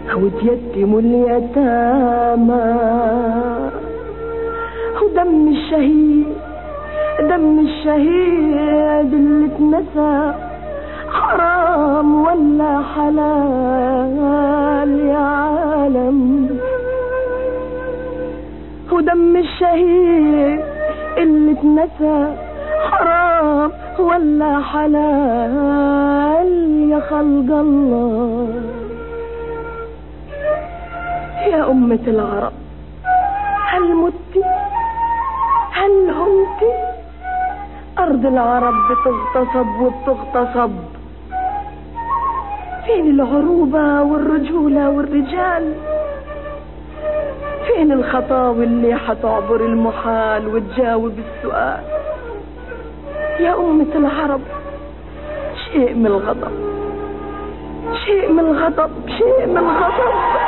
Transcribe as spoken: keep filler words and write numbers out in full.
وتيتموا اليتامى، ودم الشهيد دم الشهيد اللي اتنسى حرام ولا حلال يا عالم؟ ودم الشهيد اللي اتنسى حرام ولا حلال يا خلق الله؟ يا أمة العرب، هل مت هل همت؟ أرض العرب بتغتصب وبتغتصب. فين العروبة والرجولة والرجال؟ فين الخطاوي اللي حتعبر المحال وتجاوب السؤال؟ يا أمة العرب، شيء من الغضب شيء من الغضب شيء من الغضب